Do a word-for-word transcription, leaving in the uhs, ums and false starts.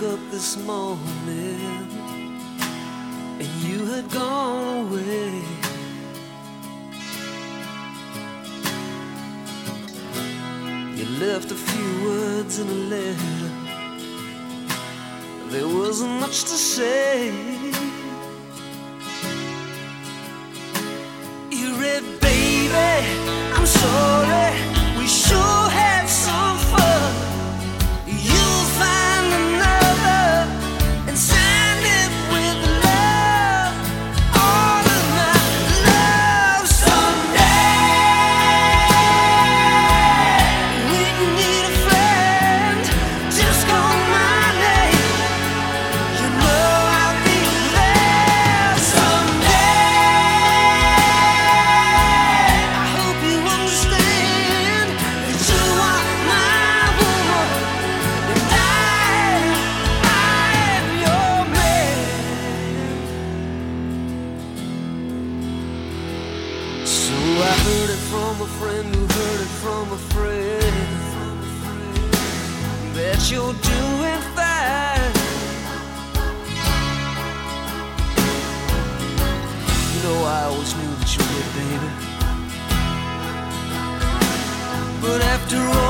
woke up this morning and you had gone away. You left a few words in a letter. There wasn't much to say. You read, baby, I'm sorry, we sure had some fun. You'll find another and sign it with love. All of my love. Someday we need a friend. Just call my name. You know I'll be there someday. I hope you understand that you are my woman and I, I am your man. So I heard it from a friend who heard it from a friend that you're doing fine. You know I always knew that you would, baby. But after all